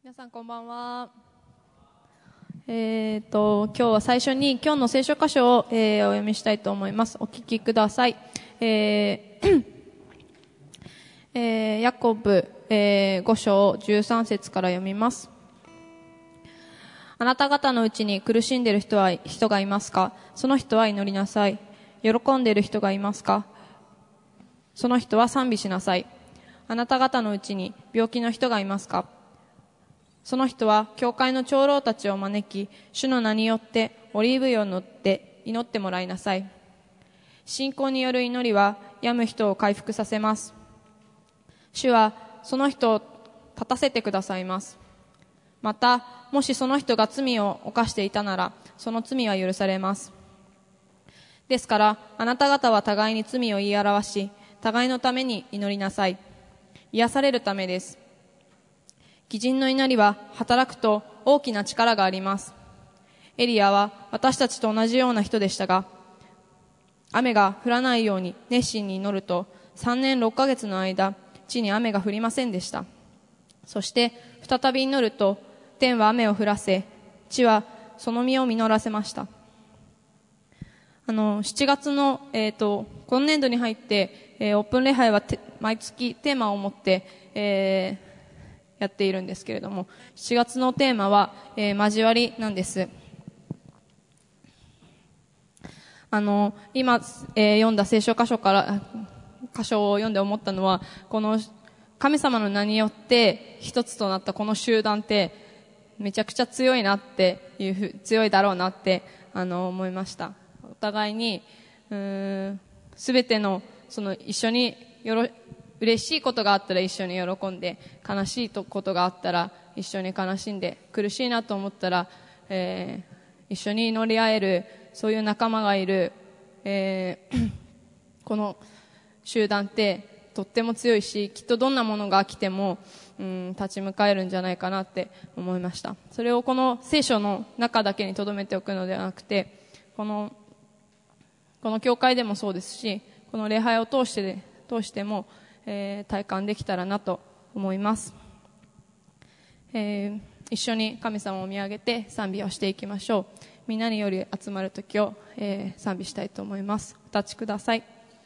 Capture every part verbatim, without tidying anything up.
皆さんこんばんは。えー、と今日は最初に今日の聖書箇所を、えー、お読みしたいと思います。お聞きください。えーえー、ヤコブ、えー、ご章じゅうさん節から読みます。あなた方のうちに苦しんでいる人は人がいますか？その人は祈りなさい。喜んでいる人がいますか？その人は賛美しなさい。あなた方のうちに病気の人がいますか？その人は教会の長老たちを招き、主の名によってオリーブ油を塗って祈ってもらいなさい。信仰による祈りは病む人を回復させます。主はその人を立たせてくださいます。また、もしその人が罪を犯していたなら、その罪は許されます。ですから、あなた方は互いに罪を言い表し、互いのために祈りなさい。癒されるためです。義人の祈りは働くと大きな力があります。エリアは私たちと同じような人でしたが、雨が降らないように熱心に祈るとさんねんろっかげつの間、地に雨が降りませんでした。そして再び祈ると天は雨を降らせ、地はその実を実らせました。あのしちがつの、えー、と今年度に入って、えー、オープン礼拝は毎月テーマを持って、えーやっているんですけれども、しちがつのテーマは、えー、交わりなんです。あの今、えー、読んだ聖書箇所から箇所を読んで思ったのは、この神様の名によって一つとなったこの集団ってめちゃくちゃ強いなっていうふ強いだろうなってあの思いました。お互いにうーん全てのその一緒によろ嬉しいことがあったら一緒に喜んで、悲しいことがあったら一緒に悲しんで、苦しいなと思ったら、えー、一緒に祈り合える、そういう仲間がいる、えー、この集団ってとっても強いし、きっとどんなものが来ても、うん、立ち向かえるんじゃないかなって思いました。それをこの聖書の中だけに留めておくのではなくて、このこの教会でもそうですし、この礼拝を通して通してもえー、体感できたらなと思います。えー、一緒に神様を見上げて賛美をしていきましょう。みんなにより集まる時を、えー、賛美したいと思います。お立ちください。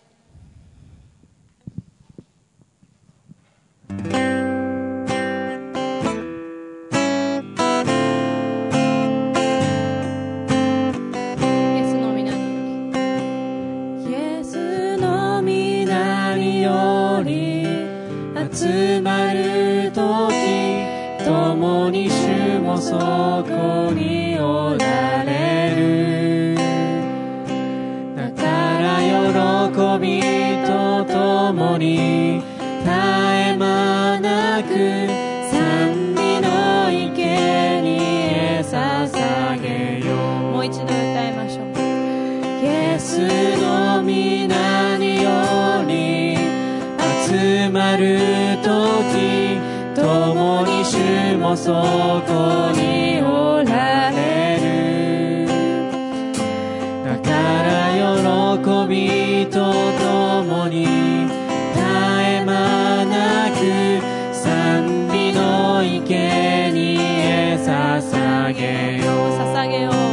集まるとき、共に主もそこにおられる。だから喜びと共に絶え間なく賛美の生贄捧げよう。 もう一度歌いましょう。 イエスの皆により集まるとき、共に主もそこにおられる。だから喜びと共に絶え間なく賛美の生贄捧げよう。 捧げよう。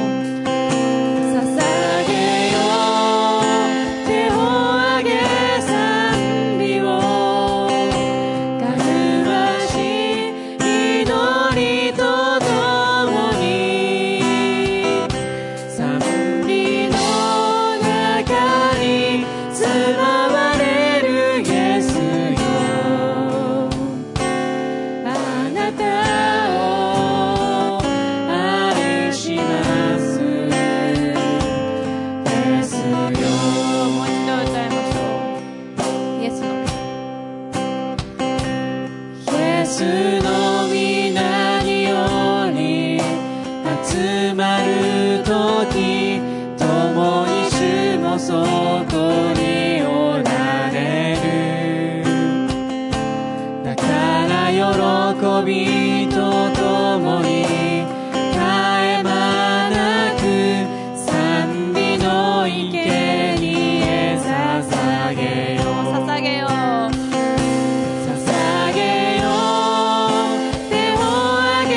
そこにおられる。だから喜びと共に絶え間なく賛美の生贄捧げよう。 捧げよう。 捧げよう。手を挙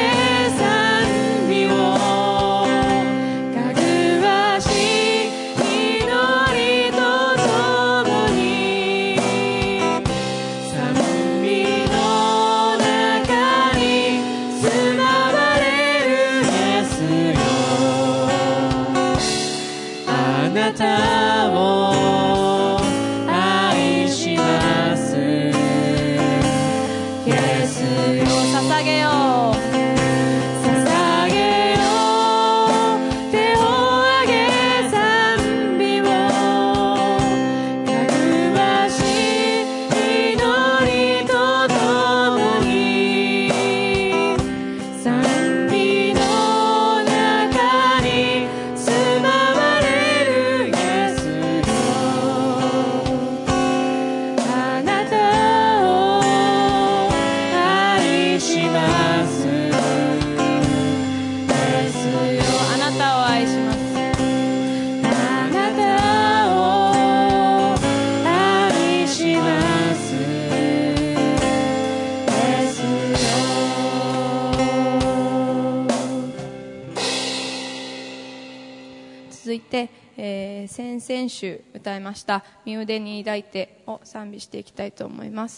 なたを愛します。イエスよ捧げよう捧げよう、手を上げ賛美を、たくましい祈りとともに、賛美の中に住まわれるイエスよ、あなたを愛します。イエスよあなたを愛します。 あなたを愛します。イエスよ。 続いて、えー、先々週歌いました「身腕に抱いて」を賛美していきたいと思います。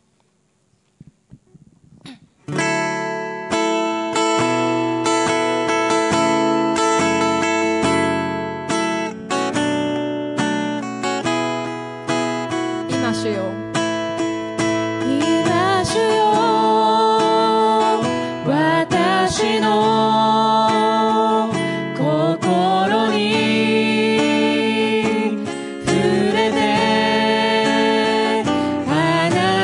今主よ今主よ、私の心に触れて、あな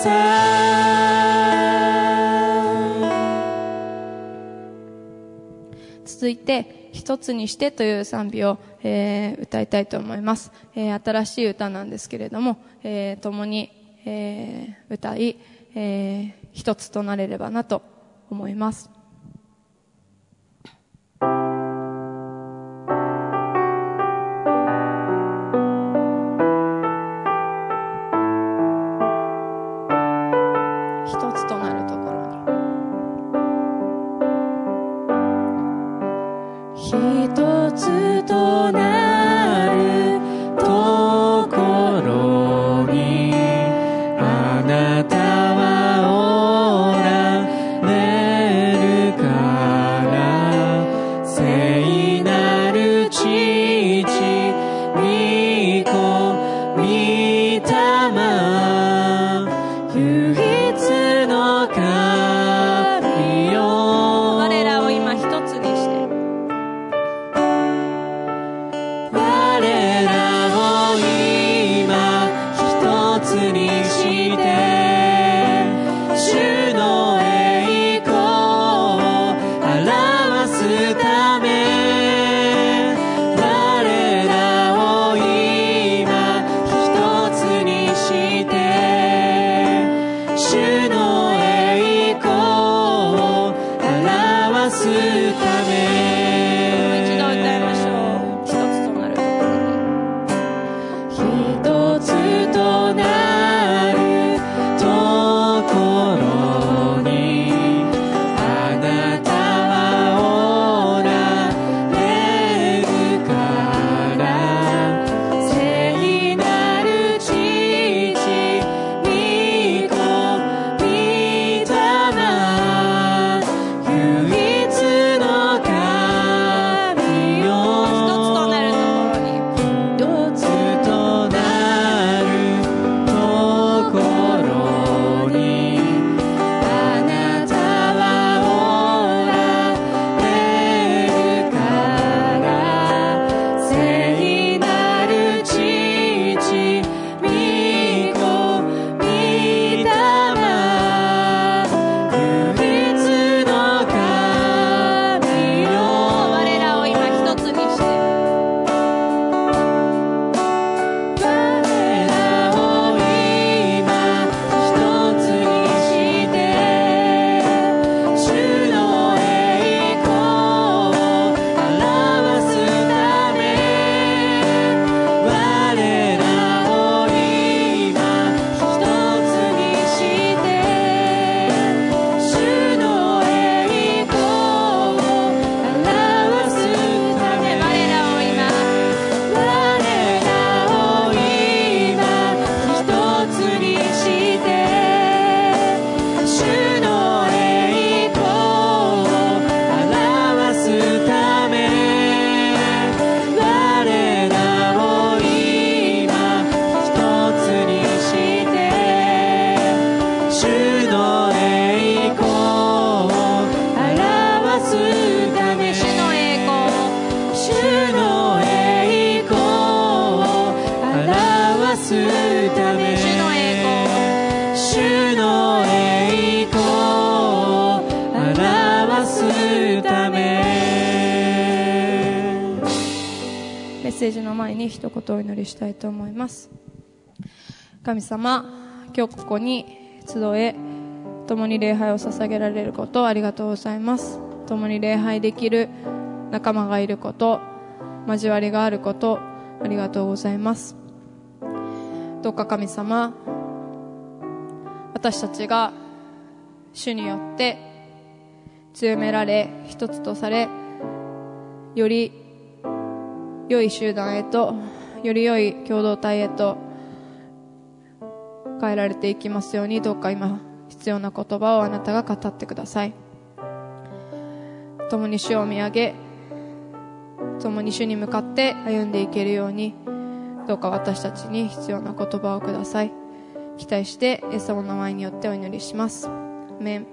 さい。続いて一つにしてという賛美を、えー、歌いたいと思います、えー、新しい歌なんですけれども、えー、共に、えー、歌い、えー、一つとなれればなと思います。一つとなるところに、 一つとなるところにあなたはおられるから聖なる父御子御霊唯一の神よ我らを今一つにして、 我らを今一つにして主の栄光を表すため我らを今一つにして主の栄光を表すため一度歌いましょう。一つとなるところに、 一つとなるところにあなたはおられるから聖なる父御子御霊唯一の神よ一つとなるところに、 一つとなるところにあなたはおられるから聖なる父御子御霊唯一の神よ我らを今一つにして、 我らを今一つにして主の栄光を表すため我らを今一つにして主の栄光を表すため我らを今我らを今一つにして主の栄光を表すため我らを今一つにして主の栄光を表すため主の栄光を、 主の栄光を表すため主の栄光を、 主の栄光を表すためメッセージの前に一言お祈りしたいと思います。神様、今日ここに集え共に礼拝を捧げられることをありがとうございます。共に礼拝できる仲間がいること、交わりがあることありがとうございます。どうか神様、私たちが主によって強められ一つとされ、より良い集団へと、より良い共同体へと変えられていきますように、どうか今必要な言葉をあなたが語ってください。共に主を見上げ、共に主に向かって歩んでいけるように、どうか私たちに必要な言葉をください。期待してイエス様の名前によってお祈りします。アーメン。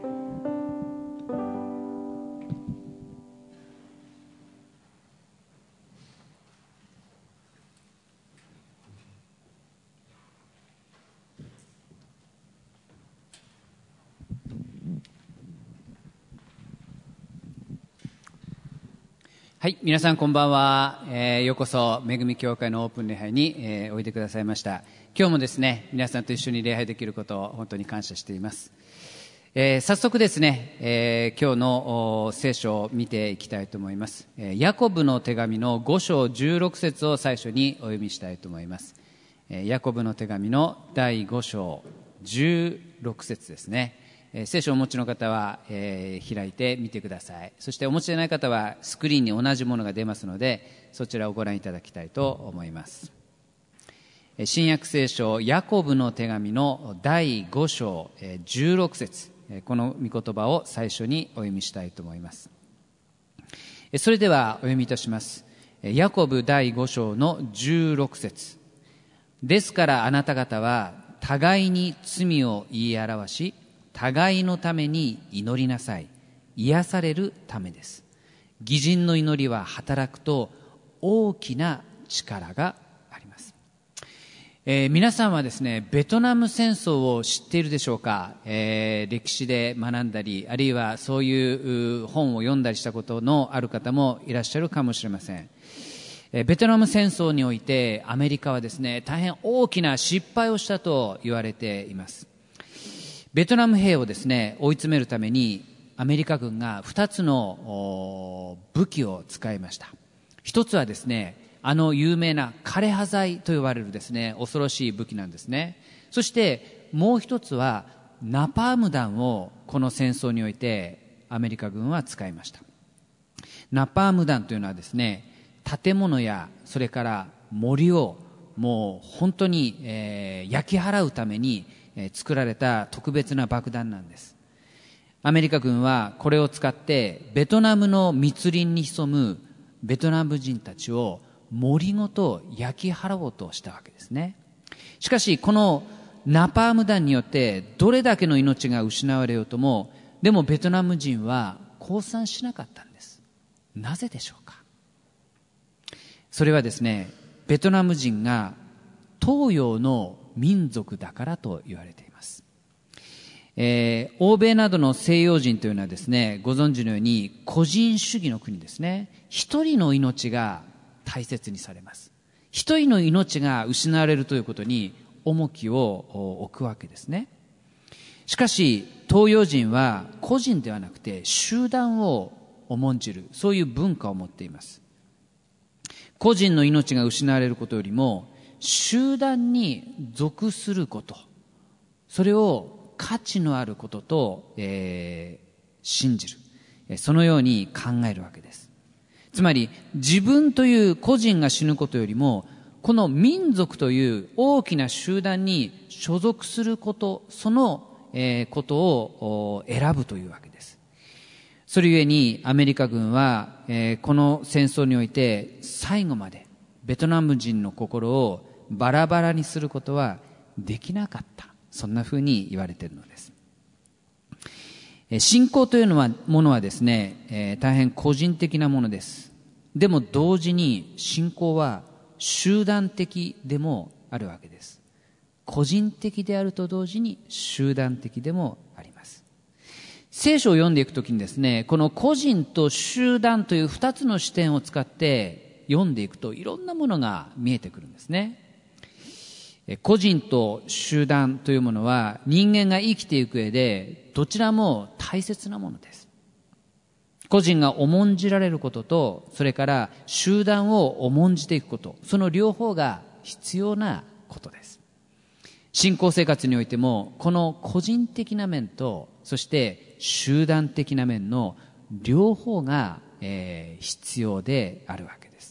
はい、皆さんこんばんは、えー、ようこそ恵み教会のオープン礼拝に、えー、おいでくださいました。今日もですね、皆さんと一緒に礼拝できることを本当に感謝しています。えー、早速ですね、えー、今日の聖書を見ていきたいと思います。えー、ヤコブの手紙のご章じゅうろく節を最初にお読みしたいと思います。えー、ヤコブの手紙のだいご章じゅうろく節ですね。えー、聖書をお持ちの方は、えー、開いてみてください。そしてお持ちでない方はスクリーンに同じものが出ますので、そちらをご覧いただきたいと思います。えー、新約聖書ヤコブの手紙のだいご章、えー、じゅうろく節、えー、この御言葉を最初にお読みしたいと思います。えー、それではお読みいたします。えー、ヤコブだいご章のじゅうろく節。ですからあなた方は互いに罪を言い表し、互いのために祈りなさい。癒されるためです。義人の祈りは働くと大きな力があります。えー、皆さんはですね、ベトナム戦争を知っているでしょうか。えー、歴史で学んだり、あるいはそういう本を読んだりしたことのある方もいらっしゃるかもしれません。えー、ベトナム戦争においてアメリカはですね、大変大きな失敗をしたと言われています。ベトナム兵をですね、追い詰めるためにアメリカ軍がふたつの武器を使いました。一つはですね、あの有名な枯葉剤と呼ばれるですね、恐ろしい武器なんですね。そしてもう一つはナパーム弾をこの戦争においてアメリカ軍は使いました。ナパーム弾というのはですね、建物やそれから森をもう本当に、えー、焼き払うために作られた特別な爆弾なんです。アメリカ軍はこれを使ってベトナムの密林に潜むベトナム人たちを森ごと焼き払おうとしたわけですね。しかしこのナパーム弾によってどれだけの命が失われようとも、でもベトナム人は降参しなかったんです。なぜでしょうか。それはですね、ベトナム人が東洋の民族だからと言われています。えー、欧米などの西洋人というのはですね、ご存知のように個人主義の国ですね。一人の命が大切にされます。一人の命が失われるということに重きを置くわけですね。しかし東洋人は個人ではなくて集団を重んじる、そういう文化を持っています。個人の命が失われることよりも集団に属すること、それを価値のあることと、えー、信じる、そのように考えるわけです。つまり自分という個人が死ぬことよりも、この民族という大きな集団に所属すること、その、えー、ことを選ぶというわけです。それゆえにアメリカ軍は、えー、この戦争において最後までベトナム人の心をバラバラにすることはできなかった。そんなふうに言われているのです。信仰というのはものはですね、えー、大変個人的なものです。でも同時に信仰は集団的でもあるわけです。個人的であると同時に集団的でもあります。聖書を読んでいくときにですね、この個人と集団という二つの視点を使って読んでいくと、いろんなものが見えてくるんですね。個人と集団というものは人間が生きていく上でどちらも大切なものです。個人が重んじられることと、それから集団を重んじていくこと、その両方が必要なことです。信仰生活においてもこの個人的な面と、そして集団的な面の両方が、えー、必要であるわけです。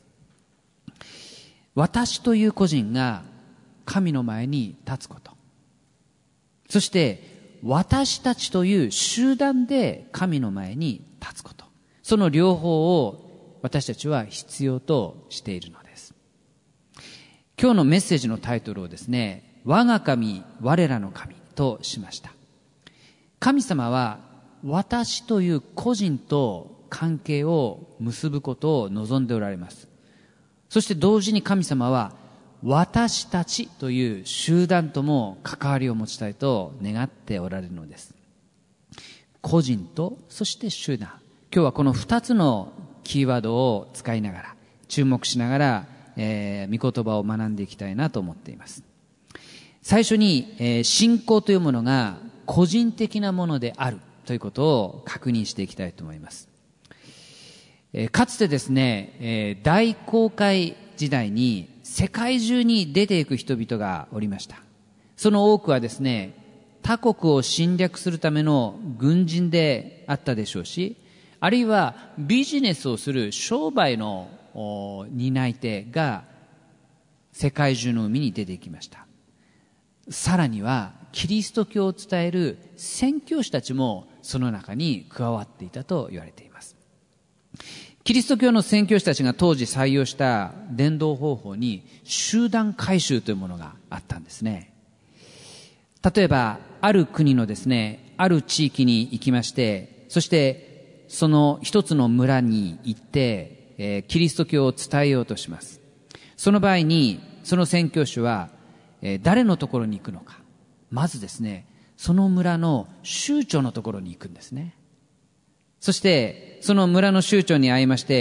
私という個人が神の前に立つこと、そして私たちという集団で神の前に立つこと、その両方を私たちは必要としているのです。今日のメッセージのタイトルをですね、我が神、我らの神としました。神様は私という個人と関係を結ぶことを望んでおられます。そして同時に神様は私たちという集団とも関わりを持ちたいと願っておられるのです。個人とそして集団、今日はこの二つのキーワードを使いながら、注目しながら、えー、御言葉を学んでいきたいなと思っています。最初に、えー、信仰というものが個人的なものであるということを確認していきたいと思います。えー、かつてですね、えー、大航海時代に世界中に出ていく人々がおりました。その多くはですね、他国を侵略するための軍人であったでしょうし、あるいはビジネスをする商売の担い手が世界中の海に出てきました。さらにはキリスト教を伝える宣教師たちもその中に加わっていたと言われています。キリスト教の宣教師たちが当時採用した伝道方法に集団改宗というものがあったんですね。例えばある国のですね、ある地域に行きまして、そしてその一つの村に行って、えー、キリスト教を伝えようとします。その場合にその宣教師は、えー、誰のところに行くのか。まずですね、その村の酋長のところに行くんですね。そしてその村の酋長に会いまして、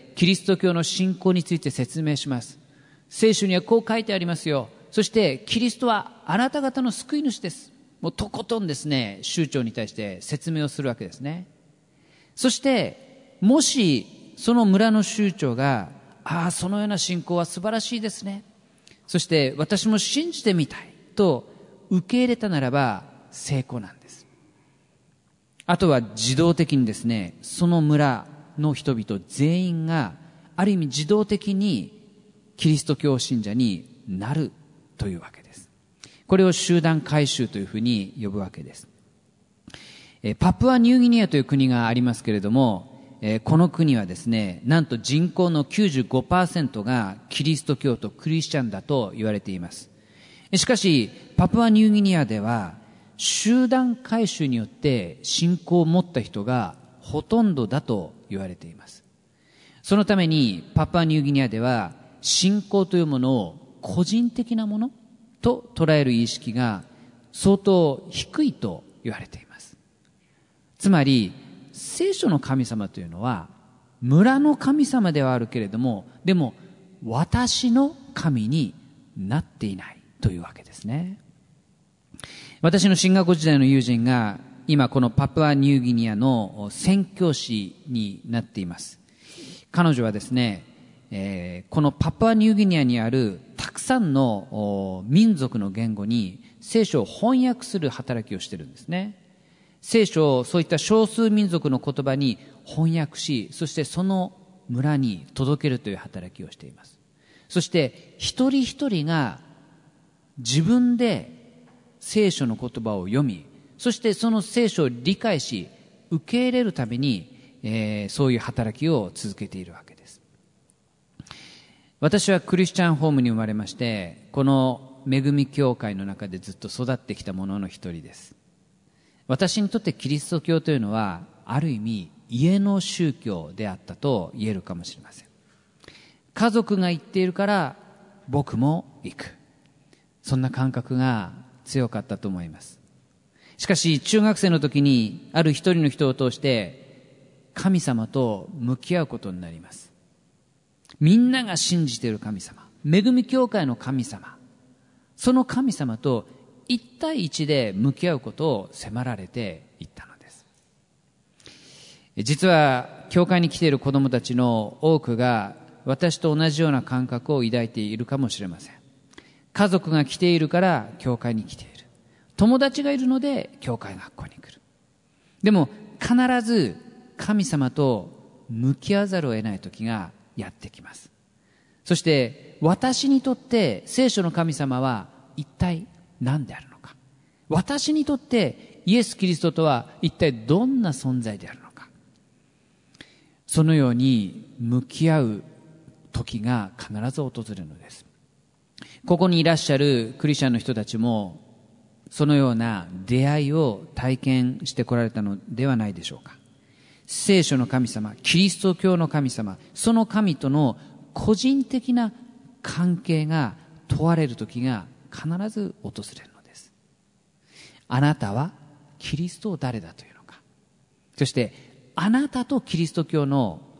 キリスト教の信仰について説明します。聖書にはこう書いてありますよ。そしてキリストはあなた方の救い主です。もうとことんですね、酋長に対して説明をするわけですね。そしてもしその村の酋長が、ああ、そのような信仰は素晴らしいですね、そして私も信じてみたいと受け入れたならば成功なんです。あとは自動的にですね、その村の人々全員がある意味自動的にキリスト教信者になるというわけです。これを集団改宗というふうに呼ぶわけです。パプアニューギニアという国がありますけれども、この国はですね、なんと人口の きゅうじゅうごパーセント がキリスト教徒クリスチャンだと言われています。しかしパプアニューギニアでは集団改宗によって信仰を持った人がほとんどだと言われています。そのためにパプアニューギニアでは信仰というものを個人的なものと捉える意識が相当低いと言われています。つまり聖書の神様というのは村の神様ではあるけれども、でも私の神になっていないというわけですね。私の進学校時代の友人が今このパプアニューギニアの宣教師になっています。彼女はですね、えー、このパプアニューギニアにあるたくさんの民族の言語に聖書を翻訳する働きをしているんですね。聖書をそういった少数民族の言葉に翻訳し、そしてその村に届けるという働きをしています。そして一人一人が自分で聖書の言葉を読み、そしてその聖書を理解し受け入れるために、えー、そういう働きを続けているわけです。私はクリスチャンホームに生まれまして、この恵み教会の中でずっと育ってきた者の一人です。私にとってキリスト教というのはある意味家の宗教であったと言えるかもしれません。家族が行っているから僕も行く、そんな感覚が強かったと思います。しかし中学生の時にある一人の人を通して神様と向き合うことになります。みんなが信じている神様、恵み教会の神様、その神様と一対一で向き合うことを迫られていったのです。実は教会に来ている子どもたちの多くが私と同じような感覚を抱いているかもしれません。家族が来ているから教会に来ている、友達がいるので教会学校に来る。でも必ず神様と向き合わざるを得ない時がやってきます。そして私にとって聖書の神様は一体何であるのか、私にとってイエス・キリストとは一体どんな存在であるのか、そのように向き合う時が必ず訪れるのです。ここにいらっしゃるクリスチャンの人たちもそのような出会いを体験してこられたのではないでしょうか。聖書の神様、キリスト教の神様、その神との個人的な関係が問われる時が必ず訪れるのです。あなたはキリストを誰だというのか、そしてあなたとキリスト教の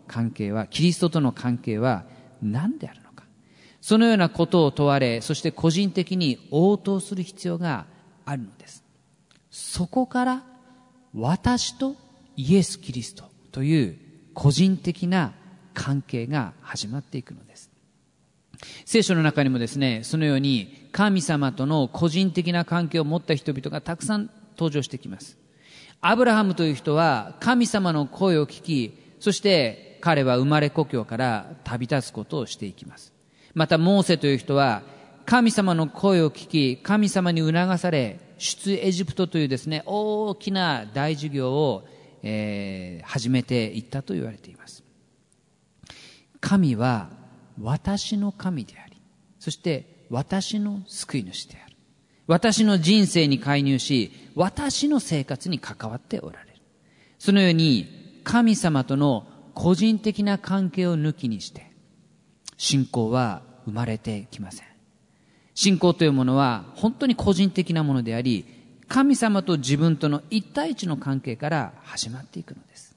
関係は、キリストとの関係は何であるのか。そのようなことを問われ、そして個人的に応答する必要があるのです。そこから私とイエス・キリストという個人的な関係が始まっていくのです。聖書の中にもですね、そのように神様との個人的な関係を持った人々がたくさん登場してきます。アブラハムという人は神様の声を聞き、そして彼は生まれ故郷から旅立つことをしていきます。またモーセという人は神様の声を聞き、神様に促され、出エジプトというですね、大きな大事業を、えー、始めていったと言われています。神は私の神であり、そして私の救い主である。私の人生に介入し、私の生活に関わっておられる。そのように神様との個人的な関係を抜きにして信仰は生まれてきません。信仰というものは本当に個人的なものであり、神様と自分との一対一の関係から始まっていくのです。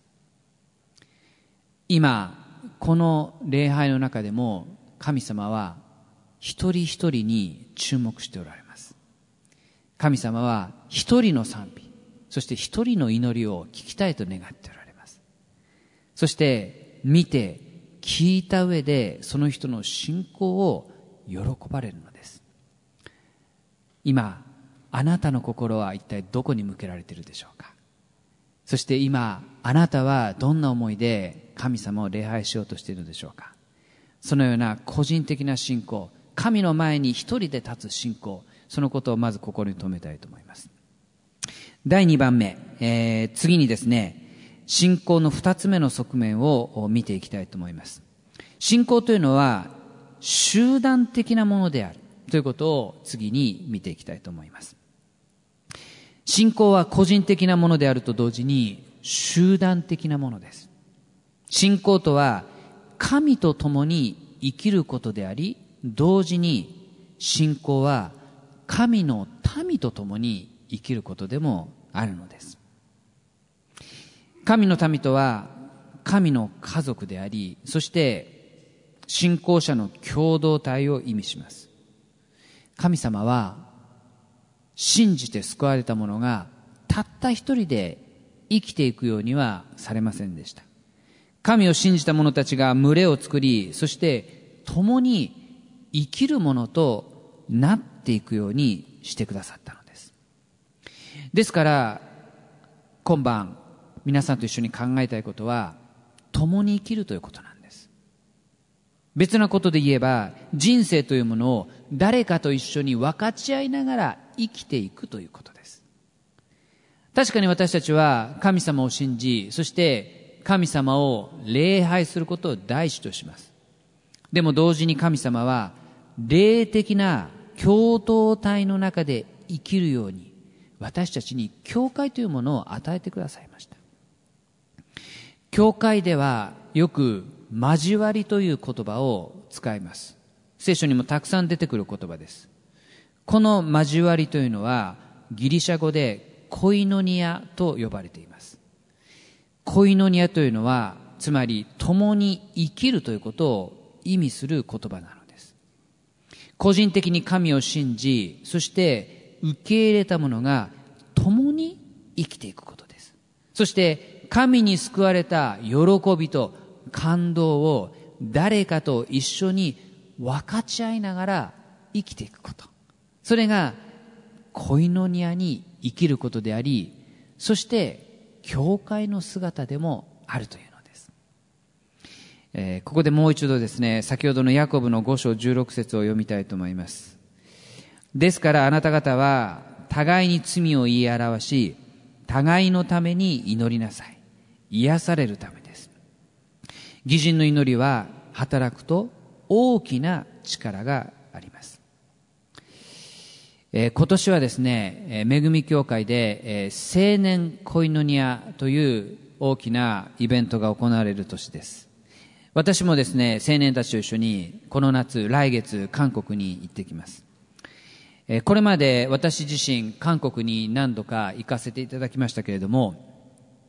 今この礼拝の中でも神様は一人一人に注目しておられます。神様は一人の賛美、そして一人の祈りを聞きたいと願っておられます。そして見て聞いた上でその人の信仰を喜ばれるのです。今あなたの心は一体どこに向けられているでしょうか。そして今あなたはどんな思いで神様を礼拝しようとしているのでしょうか。そのような個人的な信仰、神の前に一人で立つ信仰、そのことをまず心に留めたいと思います。だいにばんめ、えー、次にですね、信仰の二つ目の側面を見ていきたいと思います。信仰というのは集団的なものであるということを次に見ていきたいと思います。信仰は個人的なものであると同時に集団的なものです。信仰とは神と共に生きることであり、同時に信仰は神の民と共に生きることでもあるのです。神の民とは神の家族であり、そして信仰者の共同体を意味します。神様は信じて救われた者がたった一人で生きていくようにはされませんでした。神を信じた者たちが群れを作り、そして共に生きる者となっていくようにしてくださったのです。ですから今晩皆さんと一緒に考えたいことは、共に生きるということなんです。別なことで言えば、人生というものを誰かと一緒に分かち合いながら生きていくということです。確かに私たちは神様を信じ、そして神様を礼拝することを第一とします。でも同時に神様は霊的な共同体の中で生きるように私たちに教会というものを与えてくださいました。教会ではよく交わりという言葉を使います。聖書にもたくさん出てくる言葉です。この交わりというのはギリシャ語でコイノニアと呼ばれています。コイノニアというのはつまり共に生きるということを意味する言葉なのです。個人的に神を信じ、そして受け入れた者が共に生きていくことです。そして神に救われた喜びと感動を誰かと一緒に分かち合いながら生きていくこと、それがコイノニアに生きることであり、そして教会の姿でもあるというのです。えー、ここでもう一度ですね、先ほどのヤコブのご章じゅうろく節を読みたいと思います。ですからあなた方は互いに罪を言い表し、互いのために祈りなさい。癒されるためです。義人の祈りは働くと大きな力があります。えー、今年はですね、えー、恵み教会で、えー、青年コイノニアという大きなイベントが行われる年です。私もですね、青年たちと一緒にこの夏、来月韓国に行ってきます。えー、これまで私自身韓国に何度か行かせていただきましたけれども、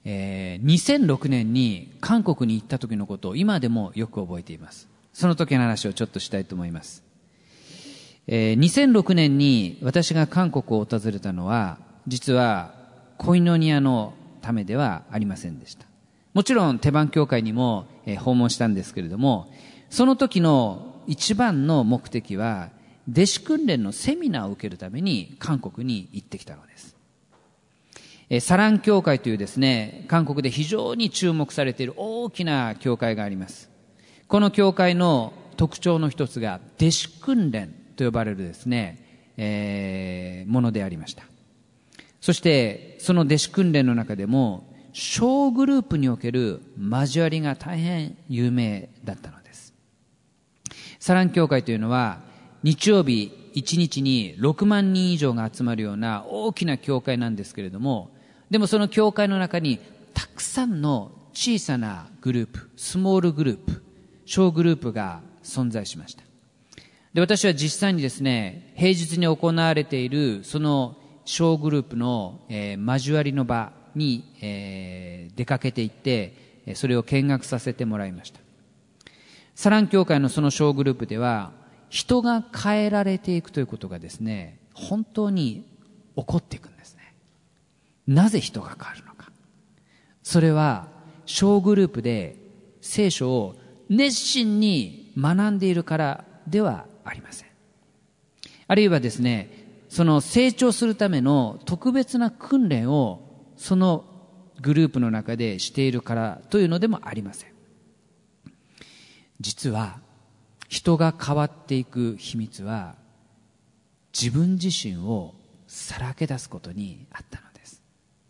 えー、にせんろくねんに韓国に行った時のことを今でもよく覚えています。その時の話をちょっとしたいと思います。えー、にせんろくねんに私が韓国を訪れたのは、実はコイノニアのためではありませんでした。もちろん手番教会にも、えー、訪問したんですけれども、その時の一番の目的は弟子訓練のセミナーを受けるために韓国に行ってきたのです。サラン教会というですね、韓国で非常に注目されている大きな教会があります。この教会の特徴の一つが弟子訓練と呼ばれるですね、えー、ものでありました。そしてその弟子訓練の中でも小グループにおける交わりが大変有名だったのです。サラン教会というのは日曜日いちにちにろくまんにん以上が集まるような大きな教会なんですけれども、でもその教会の中にたくさんの小さなグループ、スモールグループ、小グループが存在しました。で、私は実際にですね、平日に行われているその小グループの、えー、交わりの場に、えー、出かけていってそれを見学させてもらいました。サラン教会のその小グループでは人が変えられていくということがですね、本当に起こっていくんですね。なぜ人が変わるのか。それは小グループで聖書を熱心に学んでいるからではありません。あるいはですね、その成長するための特別な訓練をそのグループの中でしているからというのでもありません。実は人が変わっていく秘密は自分自身をさらけ出すことにあったのです。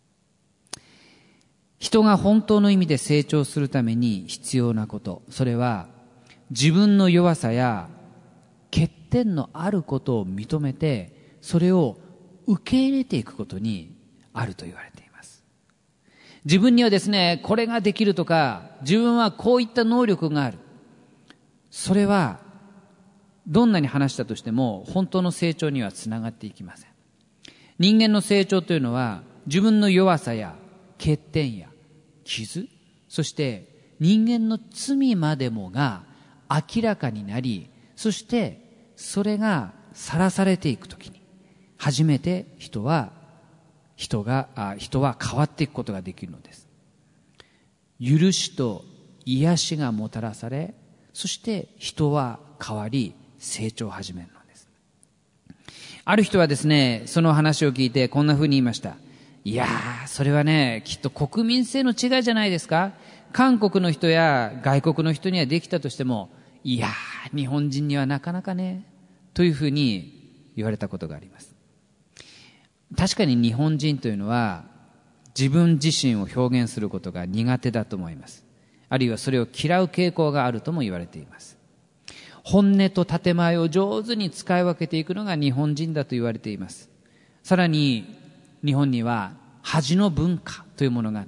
人が本当の意味で成長するために必要なこと、それは自分の弱さや欠点のあることを認めてそれを受け入れていくことにあると言われています。自分にはですね、これができるとか、自分はこういった能力がある、それはどんなに話したとしても本当の成長にはつながっていきません。人間の成長というのは自分の弱さや欠点や傷、そして人間の罪までもが明らかになり、そしてそれがさらされていくときに初めて人は人があ人は変わっていくことができるのです。許しと癒しがもたらされ、そして人は変わり成長を始めるのです。ある人はですね、その話を聞いてこんな風に言いました。いやー、それはね、きっと国民性の違いじゃないですか。韓国の人や外国の人にはできたとしても、いやー、日本人にはなかなかね、というふうに言われたことがあります。確かに日本人というのは自分自身を表現することが苦手だと思います。あるいはそれを嫌う傾向があるとも言われています。本音と建前を上手に使い分けていくのが日本人だと言われています。さらに日本には恥の文化というものがあって、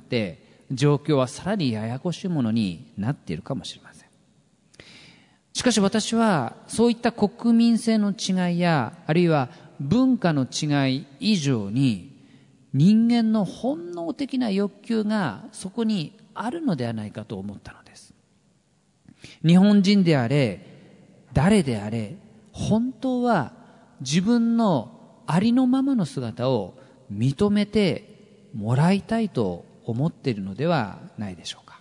状況はさらにややこしいものになっているかもしれません。しかし私はそういった国民性の違いや、あるいは文化の違い以上に人間の本能的な欲求がそこにあるのではないかと思ったのです。日本人であれ誰であれ、本当は自分のありのままの姿を認めてもらいたいと思っているのではないでしょうか。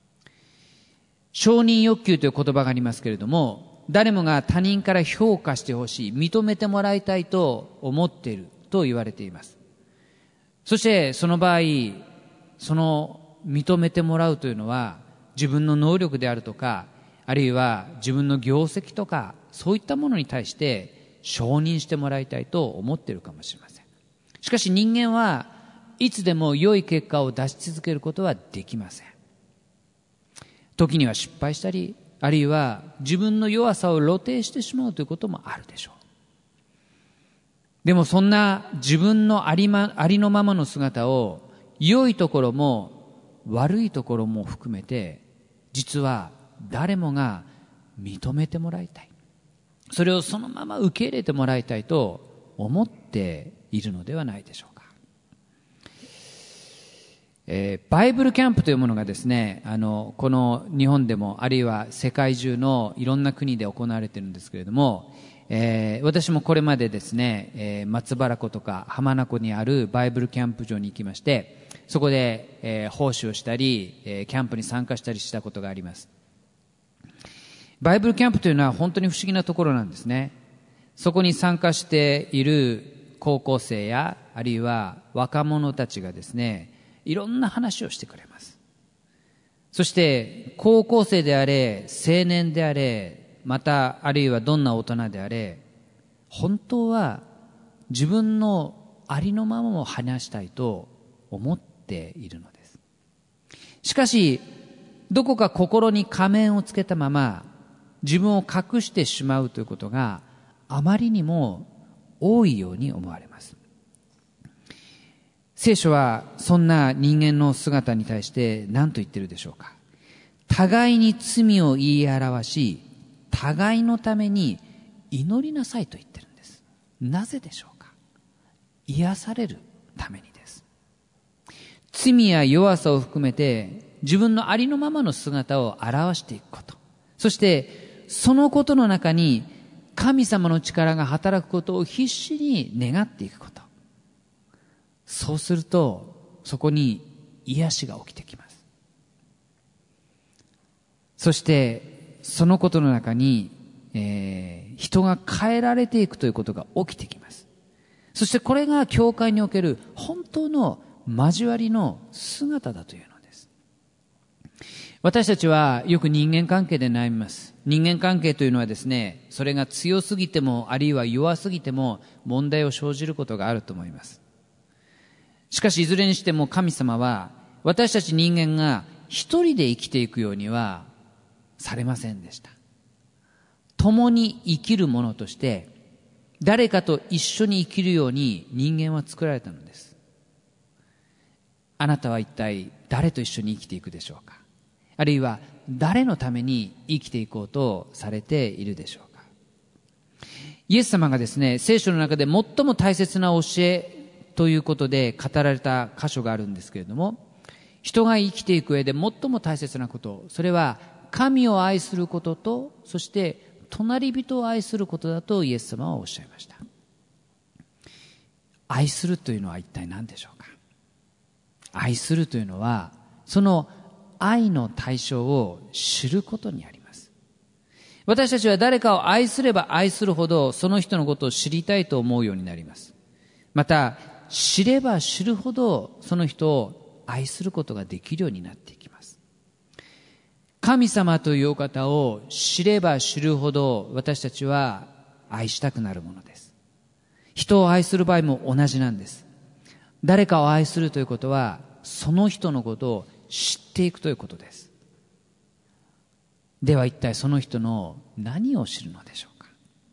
承認欲求という言葉がありますけれども、誰もが他人から評価してほしい、認めてもらいたいと思っていると言われています。そしてその場合、その認めてもらうというのは自分の能力であるとか、あるいは自分の業績とか、そういったものに対して承認してもらいたいと思っているかもしれません。しかし人間はいつでも良い結果を出し続けることはできません。時には失敗したり、あるいは自分の弱さを露呈してしまうということもあるでしょう。でもそんな自分のありま、ありのままの姿を良いところも悪いところも含めて、実は誰もが認めてもらいたい、それをそのまま受け入れてもらいたいと思っているのではないでしょうか。 えー、バイブルキャンプというものがですね、あのこの日本でもあるいは世界中のいろんな国で行われているんですけれども、えー、私もこれまでですね、えー、松原湖とか浜名湖にあるバイブルキャンプ場に行きまして、そこで、えー、奉仕をしたり、えー、キャンプに参加したりしたことがあります。バイブルキャンプというのは本当に不思議なところなんですね。そこに参加している高校生やあるいは若者たちがですね、いろんな話をしてくれます。そして高校生であれ、青年であれ、またあるいはどんな大人であれ、本当は自分のありのままを話したいと思っているのです。しかしどこか心に仮面をつけたまま自分を隠してしまうということがあまりにも多いように思われます。聖書はそんな人間の姿に対して何と言っているでしょうか。互いに罪を言い表し、互いのために祈りなさいと言っているんです。なぜでしょうか。癒されるためにです。罪や弱さを含めて自分のありのままの姿を表していくこと、そしてそのことの中に神様の力が働くことを必死に願っていくこと、そうするとそこに癒しが起きてきます。そしてそのことの中に、えー、人が変えられていくということが起きてきます。そしてこれが教会における本当の交わりの姿だというのです。私たちはよく人間関係で悩みます。人間関係というのはですね、それが強すぎてもあるいは弱すぎても問題を生じることがあると思います。しかしいずれにしても神様は私たち人間が一人で生きていくようにはされませんでした。共に生きる者として誰かと一緒に生きるように人間は作られたのです。あなたは一体誰と一緒に生きていくでしょうか。あるいは誰のために生きていこうとされているでしょうか。イエス様がですね、聖書の中で最も大切な教えということで語られた箇所があるんですけれども、人が生きていく上で最も大切なこと、それは神を愛することと、そして隣人を愛することだとイエス様はおっしゃいました。愛するというのは一体何でしょうか。愛するというのはその愛の対象を知ることにあります。私たちは誰かを愛すれば愛するほどその人のことを知りたいと思うようになります。また知れば知るほどその人を愛することができるようになっていきます。神様というお方を知れば知るほど私たちは愛したくなるものです。人を愛する場合も同じなんです。誰かを愛するということはその人のことを知っていくということです。では一体その人の何を知るのでしょうか。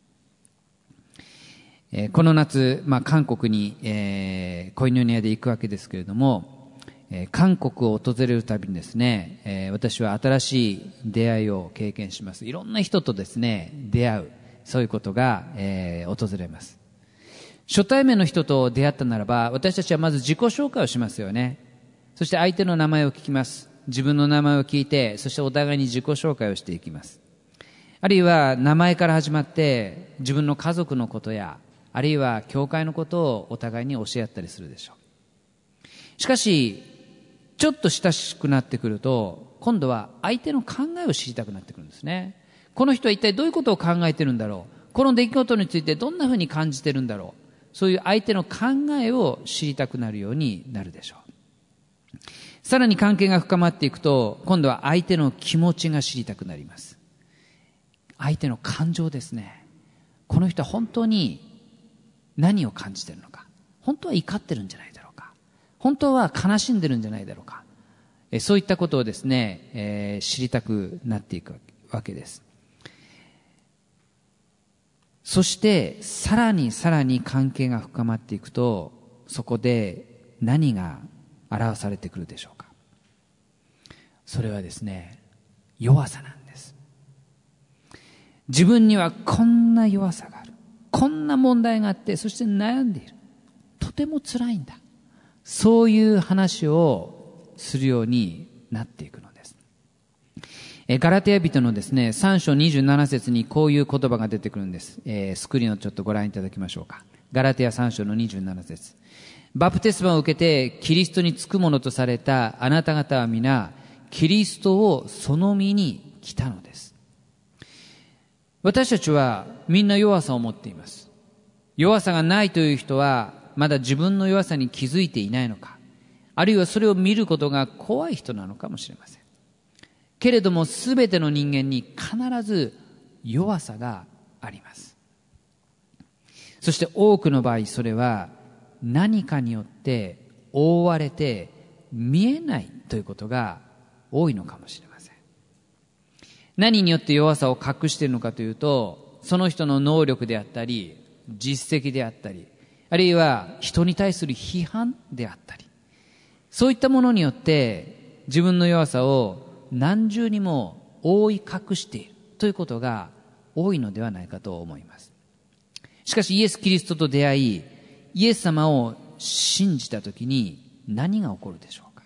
えー、この夏、まあ、韓国に、えー、コイノニアで行くわけですけれども、えー、韓国を訪れるたびにですね、えー、私は新しい出会いを経験します。いろんな人とですね出会う、そういうことが、えー、訪れます。初対面の人と出会ったならば私たちはまず自己紹介をしますよね。そして相手の名前を聞きます。自分の名前を聞いて、そしてお互いに自己紹介をしていきます。あるいは名前から始まって自分の家族のことやあるいは教会のことをお互いに教え合ったりするでしょう。しかしちょっと親しくなってくると今度は相手の考えを知りたくなってくるんですね。この人は一体どういうことを考えているんだろう、この出来事についてどんなふうに感じているんだろう、そういう相手の考えを知りたくなるようになるでしょう。さらに関係が深まっていくと今度は相手の気持ちが知りたくなります。相手の感情ですね。この人は本当に何を感じているのか、本当は怒ってるんじゃないだろうか、本当は悲しんでるんじゃないだろうか、えそういったことをですね、えー、知りたくなっていくわけです。そしてさらにさらに関係が深まっていくとそこで何が表されてくるでしょうか。それはですね、弱さなんです。自分にはこんな弱さがある、こんな問題があって、そして悩んでいる、とても辛いんだ、そういう話をするようになっていくのです。ガラテヤ人のですね、さん章にじゅうなな節にこういう言葉が出てくるんです。えー、スクリーンをちょっとご覧いただきましょうか。ガラテヤさん章のにじゅうなな節。バプテスマを受けてキリストにつくものとされたあなた方は皆、キリストをその身に来たのです。私たちはみんな弱さを持っています。弱さがないという人はまだ自分の弱さに気づいていないのか、あるいはそれを見ることが怖い人なのかもしれません。けれどもすべての人間に必ず弱さがあります。そして多くの場合それは何かによって覆われて見えないということが多いのかもしれません。何によって弱さを隠しているのかというと、その人の能力であったり実績であったり、あるいは人に対する批判であったり、そういったものによって自分の弱さを何重にも覆い隠しているということが多いのではないかと思います。しかしイエス・キリストと出会い、イエス様を信じたときに何が起こるでしょうか。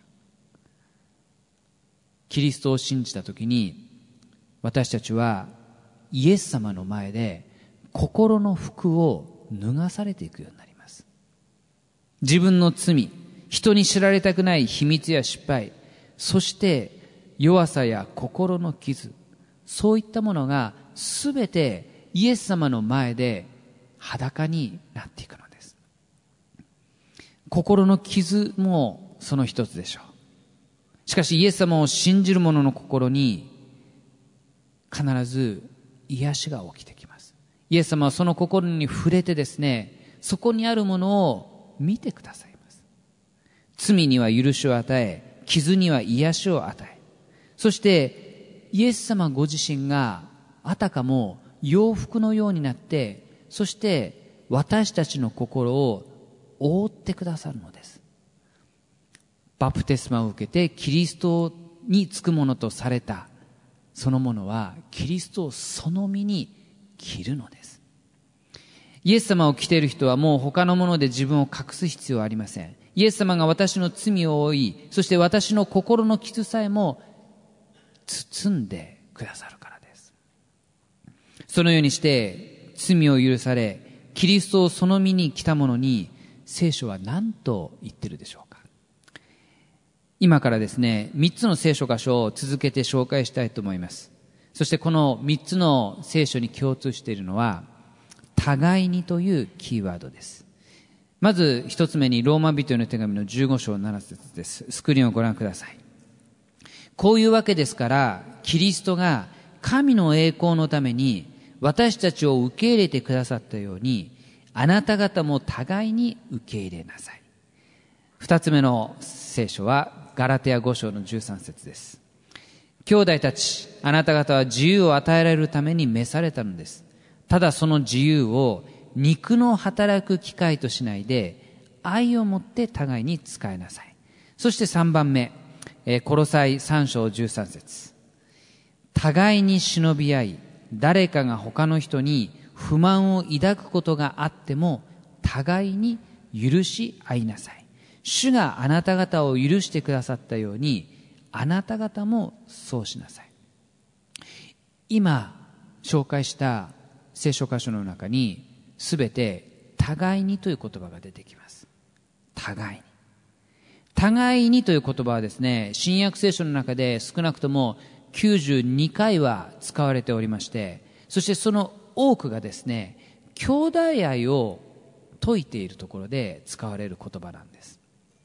キリストを信じたときに私たちはイエス様の前で心の服を脱がされていくようになります。自分の罪、人に知られたくない秘密や失敗、そして弱さや心の傷、そういったものがすべてイエス様の前で裸になっていくのです。心の傷もその一つでしょう。しかしイエス様を信じる者の心に必ず癒しが起きてきます。イエス様はその心に触れてですね、そこにあるものを見てくださいます。罪には許しを与え、傷には癒しを与え、そしてイエス様ご自身があたかも洋服のようになって、そして私たちの心を覆ってくださるのです。バプテスマを受けてキリストにつくものとされたそのものはキリストをその身に着るのです。イエス様を着ている人はもう他のもので自分を隠す必要はありません。イエス様が私の罪を負い、そして私の心の傷さえも包んでくださるからです。そのようにして罪を許され、キリストをその身に来た者に聖書は何と言ってるでしょうか。今からですね、三つの聖書箇所を続けて紹介したいと思います。そしてこの三つの聖書に共通しているのは、互いにというキーワードです。まず一つ目にローマ人への手紙のじゅうご章なな節です。スクリーンをご覧ください。こういうわけですから、キリストが神の栄光のために私たちを受け入れてくださったように、あなた方も互いに受け入れなさい。二つ目の聖書はガラテヤご章のじゅうさん節です。兄弟たち、あなた方は自由を与えられるために召されたのです。ただその自由を肉の働く機会としないで、愛をもって互いに使いなさい。そして三番目、コロサイさん章じゅうさん節。互いに忍び合い、誰かが他の人に不満を抱くことがあっても、互いに許し合いなさい。主があなた方を許してくださったように、あなた方もそうしなさい。今紹介した聖書箇所の中に、すべて互いにという言葉が出てきます。互いに。互いにという言葉はですね、新約聖書の中で少なくともきゅうじゅうにかいは使われておりまして、そしてその多くがですね、兄弟愛を説いているところで使われる言葉なんです。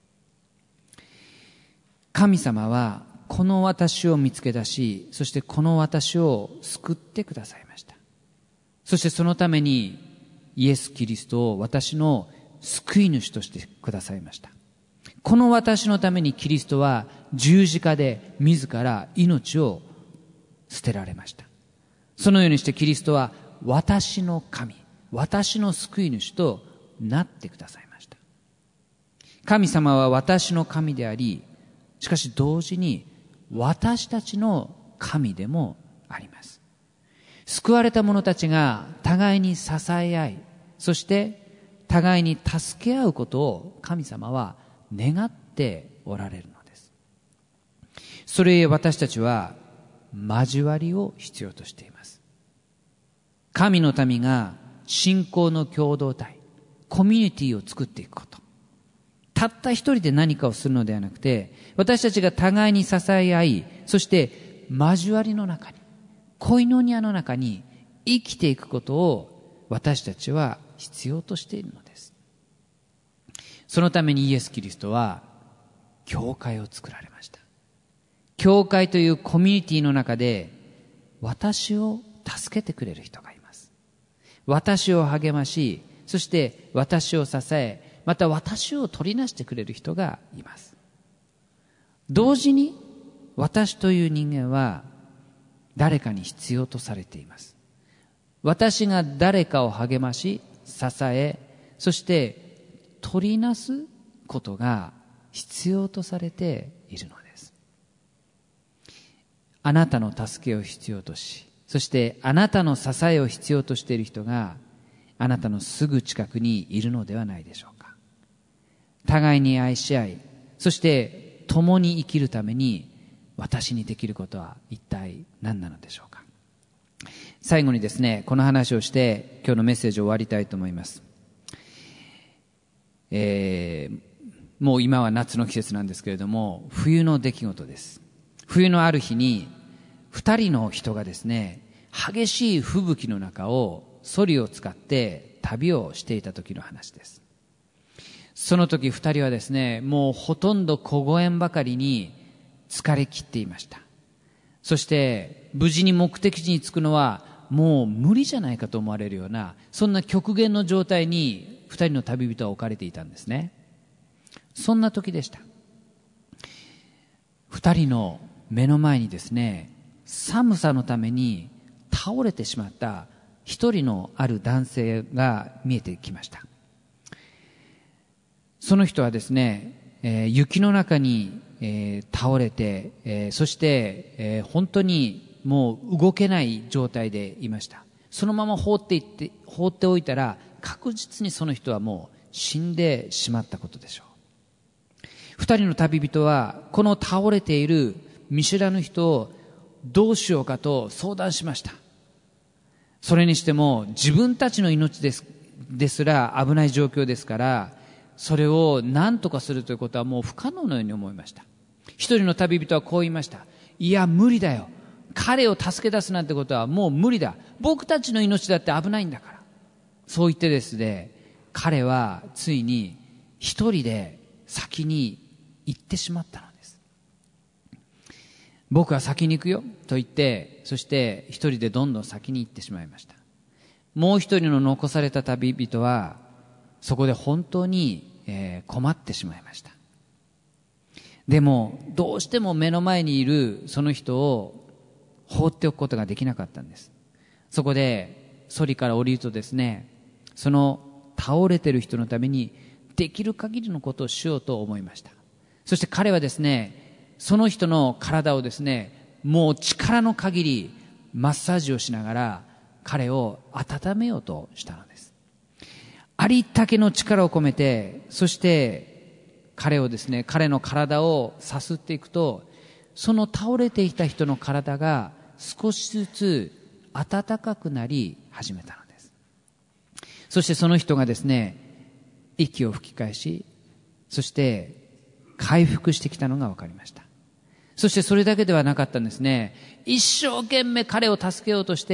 神様はこの私を見つけ出し、そしてこの私を救ってくださいました。そしてそのためにイエス・キリストを私の救い主としてくださいました。この私のためにキリストは十字架で自ら命を捨てられました。そのようにしてキリストは私の神、私の救い主となってくださいました。神様は私の神であり、しかし同時に私たちの神でもあります。救われた者たちが互いに支え合い、そして互いに助け合うことを神様は願っておられるのです。 それゆえ私たちは交わりを必要としています。神の民が信仰の共同体、コミュニティを作っていくこと。たった一人で何かをするのではなくて、私たちが互いに支え合い、そして交わりの中に、コイノニアの中に生きていくことを私たちは必要としているのです。そのためにイエス・キリストは教会を作られました。教会というコミュニティの中で私を助けてくれる人がいます。私を励まし、そして私を支え、また私を取りなしてくれる人がいます。同時に私という人間は誰かに必要とされています。私が誰かを励まし、支え、そして取りなすことが必要とされているのです。あなたの助けを必要とし、そしてあなたの支えを必要としている人があなたのすぐ近くにいるのではないでしょうか。互いに愛し合い、そして共に生きるために私にできることは一体何なのでしょうか。最後にですね、この話をして今日のメッセージを終わりたいと思います。えー、もう今は夏の季節なんですけれども、冬の出来事です。冬のある日に二人の人がですね、激しい吹雪の中をソリを使って旅をしていた時の話です。その時二人はですね、もうほとんど凍えんばかりに疲れ切っていました。そして無事に目的地に着くのはもう無理じゃないかと思われるような、そんな極限の状態に二人の旅人は置かれていたんですね。そんな時でした。二人の目の前にですね、寒さのために倒れてしまった一人のある男性が見えてきました。その人はですね、えー、雪の中に、えー、倒れて、えー、そして、えー、本当にもう動けない状態でいました。そのまま放っていって放っておいたら確実にその人はもう死んでしまったことでしょう。二人の旅人はこの倒れている見知らぬ人をどうしようかと相談しました。それにしても自分たちの命です、ですら危ない状況ですから、それを何とかするということはもう不可能のように思いました。一人の旅人はこう言いました。いや無理だよ。彼を助け出すなんてことはもう無理だ。僕たちの命だって危ないんだから。そう言ってですね、彼はついに一人で先に行ってしまったのです。僕は先に行くよと言って、そして一人でどんどん先に行ってしまいました。もう一人の残された旅人はそこで本当に、えー、困ってしまいました。でもどうしても目の前にいるその人を放っておくことができなかったんです。そこでソリから降りるとですね、その倒れている人のためにできる限りのことをしようと思いました。そして彼はですね、その人の体をですね、もう力の限りマッサージをしながら彼を温めようとしたのです。ありったけの力を込めて、そして彼をですね、彼の体をさすっていくと、その倒れていた人の体が少しずつ暖かくなり始めたのです。そしてその人がですね、息を吹き返し、そして回復してきたのが分かりました。そしてそれだけではなかったんですね。一生懸命彼を助けようとして、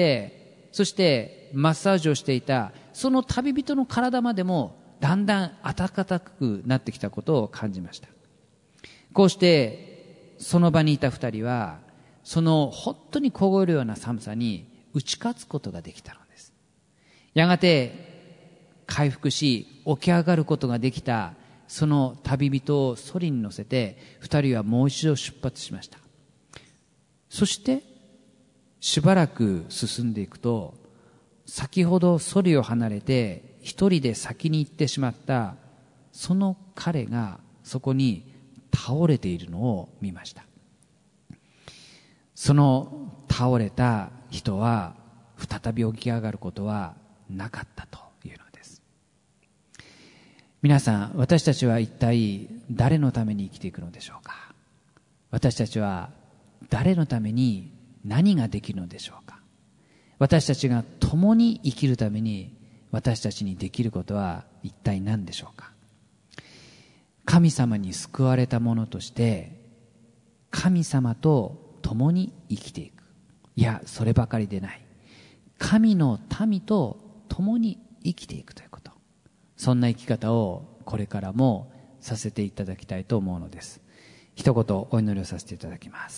そしてマッサージをしていたその旅人の体までもだんだん暖かくなってきたことを感じました。こうしてその場にいた二人はその本当に凍えるような寒さに打ち勝つことができたのです。やがて回復し起き上がることができたその旅人をソリに乗せて二人はもう一度出発しました。そしてしばらく進んでいくと、先ほどソリを離れて一人で先に行ってしまったその彼がそこに倒れているのを見ました。その倒れた人は再び起き上がることはなかったというのです。皆さん、私たちは一体誰のために生きていくのでしょうか。私たちは誰のために何ができるのでしょうか。私たちが共に生きるために私たちにできることは一体何でしょうか。神様に救われた者として神様と共に生きていく。いや、そればかりでない。神の民と共に生きていくということ。そんな生き方をこれからもさせていただきたいと思うのです。一言お祈りをさせていただきます。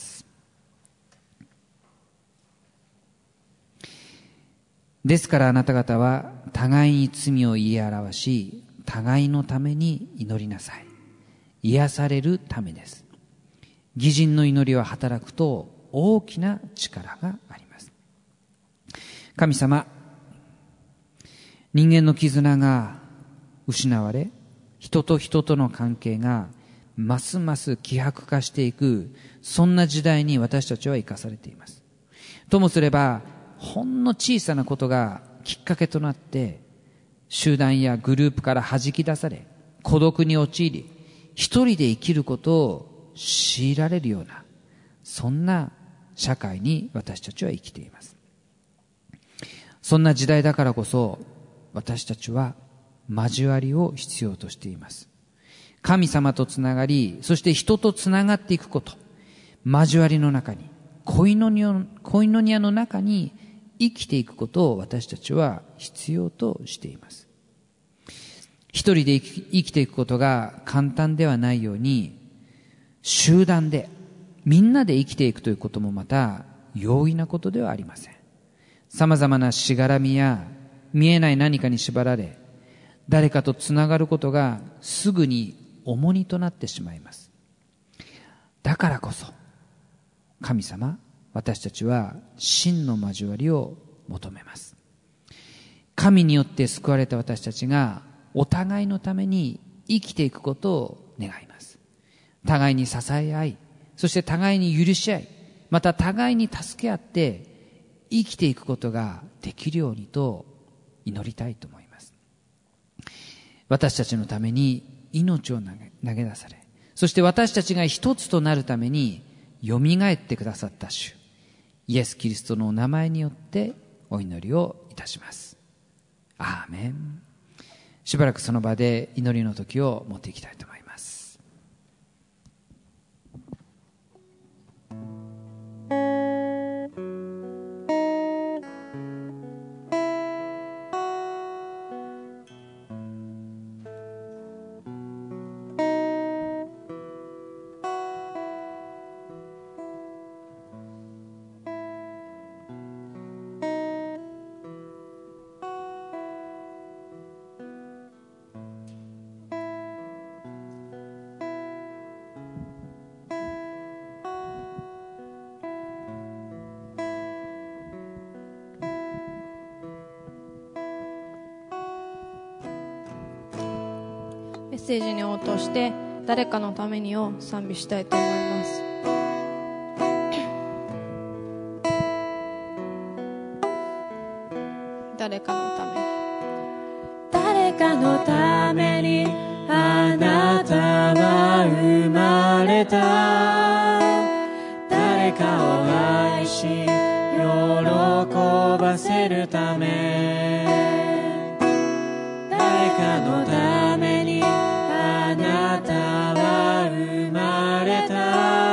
ですからあなた方は互いに罪を言い表し、互いのために祈りなさい。癒されるためです。義人の祈りは働くと大きな力があります。神様、人間の絆が失われ、人と人との関係がますます希薄化していく、そんな時代に私たちは生かされています。ともすれば、ほんの小さなことがきっかけとなって集団やグループから弾き出され、孤独に陥り、一人で生きることを強いられるような、そんな社会に私たちは生きています。そんな時代だからこそ私たちは交わりを必要としています。神様とつながり、そして人とつながっていくこと、交わりの中に、コイノニア、コイノニアの中に生きていくことを私たちは必要としています。一人で生き、生きていくことが簡単ではないように、集団でみんなで生きていくということもまた容易なことではありません。様々なしがらみや見えない何かに縛られ、誰かとつながることがすぐに重荷となってしまいます。だからこそ神様、私たちは真の交わりを求めます。神によって救われた私たちがお互いのために生きていくことを願います。互いに支え合い、そして互いに許し合い、また互いに助け合って生きていくことができるようにと祈りたいと思います。私たちのために命を投げ、投げ出され、そして私たちが一つとなるためによみがえってくださった主イエス・キリストのお名前によってお祈りをいたします。アーメン。しばらくその場で祈りの時を持っていきたいと思います。 メッセージに応答して誰かのためにを賛美したいと思います。誰かのために、 誰かのためにあなたは生まれた。誰かを愛し喜ばせるため、誰かのためにあなたは生まれた。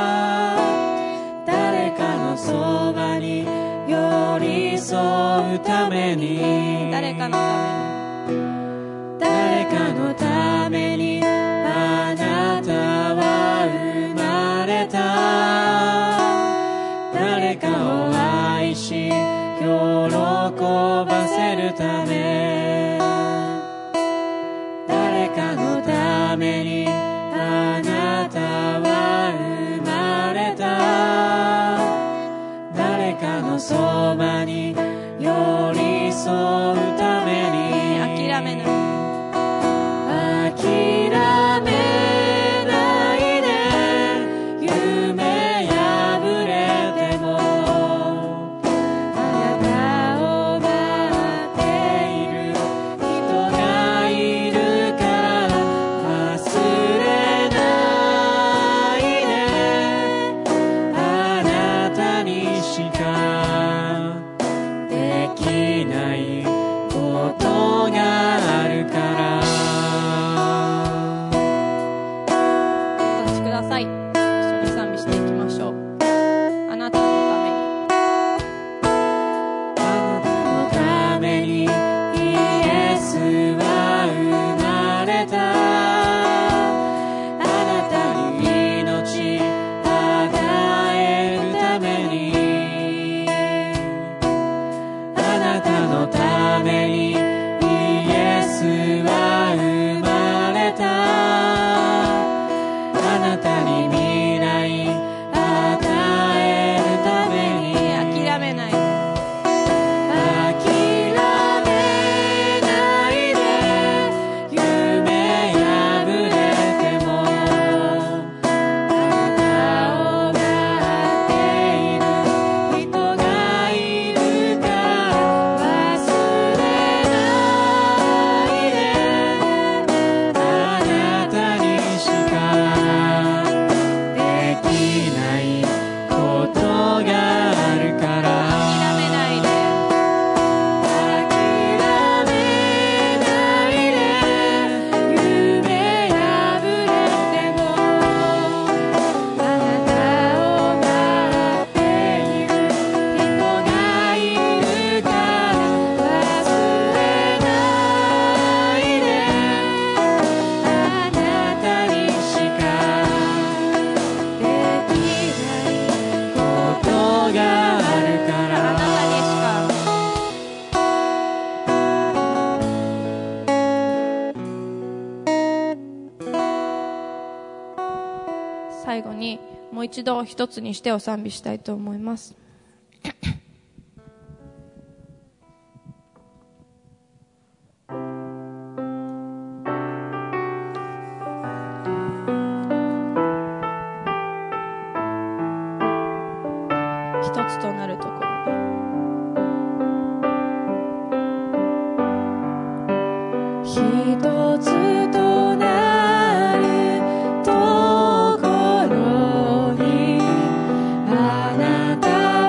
誰かのそばに寄り添うために、 誰かのために、 誰かのためにあなたは生まれた。誰かを愛し喜ばせるため、誰かのためにあなたは生まれた。誰かのそばに寄り添うために、 諦めない諦めないで、夢破れてもあなたを待っている人がいるから忘れないで。あななたに未来与えるために諦めないで諦めないで夢破れてもあなたを待っている人がいるから忘れないであなたにしかできないことがあるから諦めないで諦めないで夢破れてもあなたを待っている人がいるから忘れないであなたにしかできないことがあるからあなたにしか最後にもう一度一つにしてお賛美したいと思います。一つとなるところに一つとなるところにあなた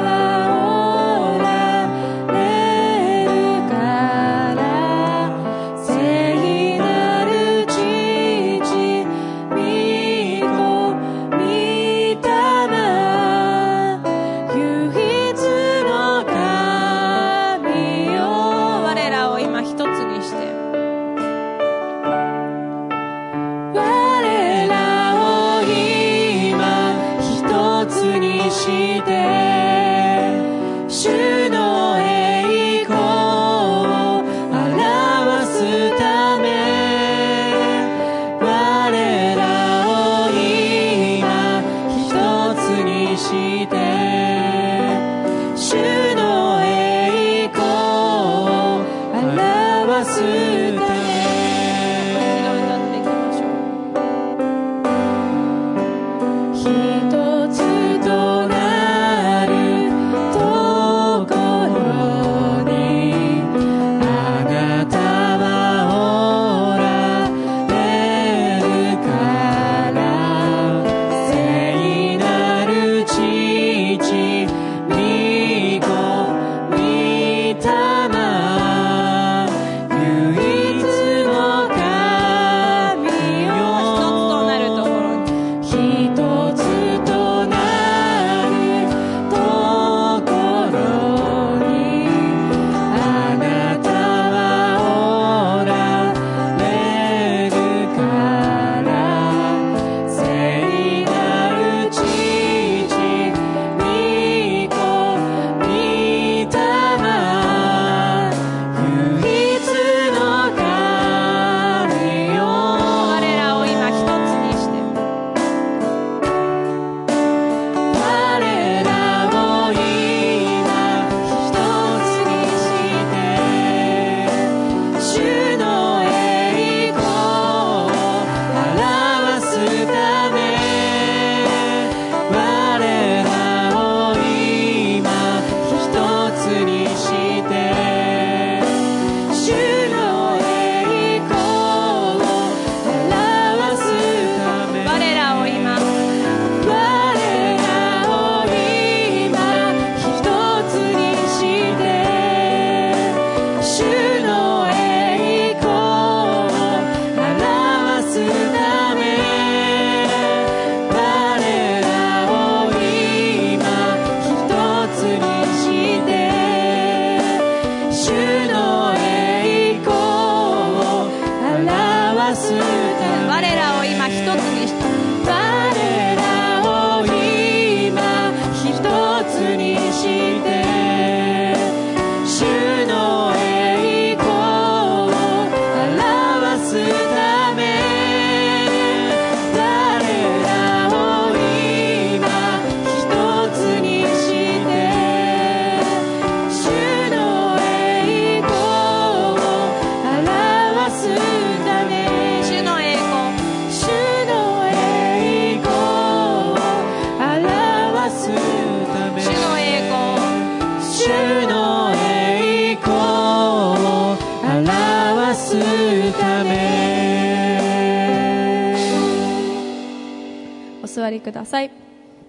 お座りください。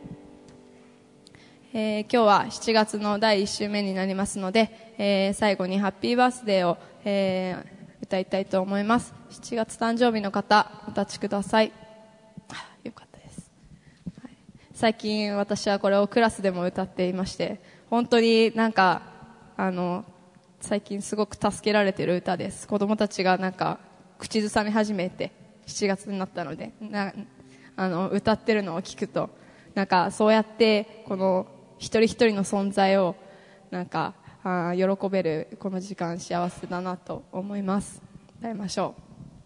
えー、今日はしちがつのだいいっ週目になりますので、えー、最後にハッピーバースデーを、えー、歌いたいと思います。しちがつ誕生日の方、お立ちください。よかったです、はい、最近私はこれをクラスでも歌っていまして、本当になんかあの最近すごく助けられている歌です。子供たちがなんか口ずさみ始めてしちがつになったので、なあの歌ってるのを聞くと、なんかそうやってこの一人一人の存在をなんかあ喜べるこの時間、幸せだなと思います。歌いましょう。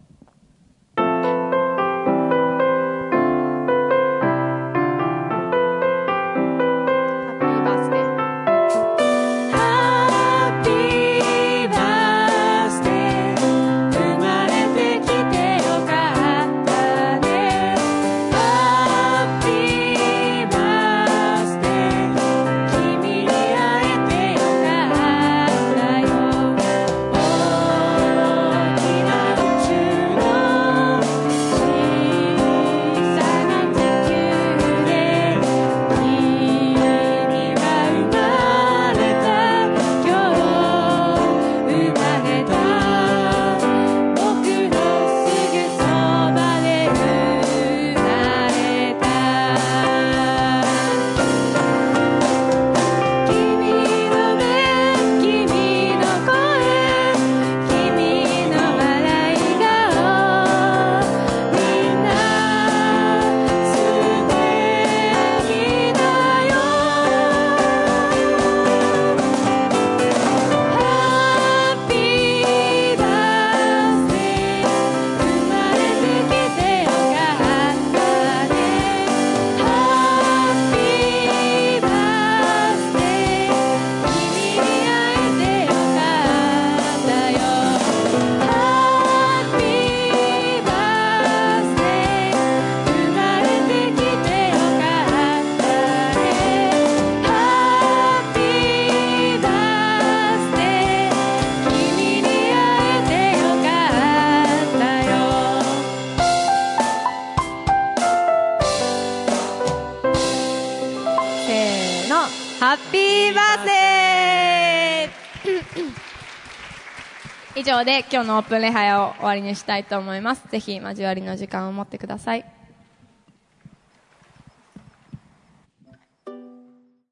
ハッピーバースデー以上で今日のオープン礼拝を終わりにしたいと思います。ぜひ交わりの時間を持ってください。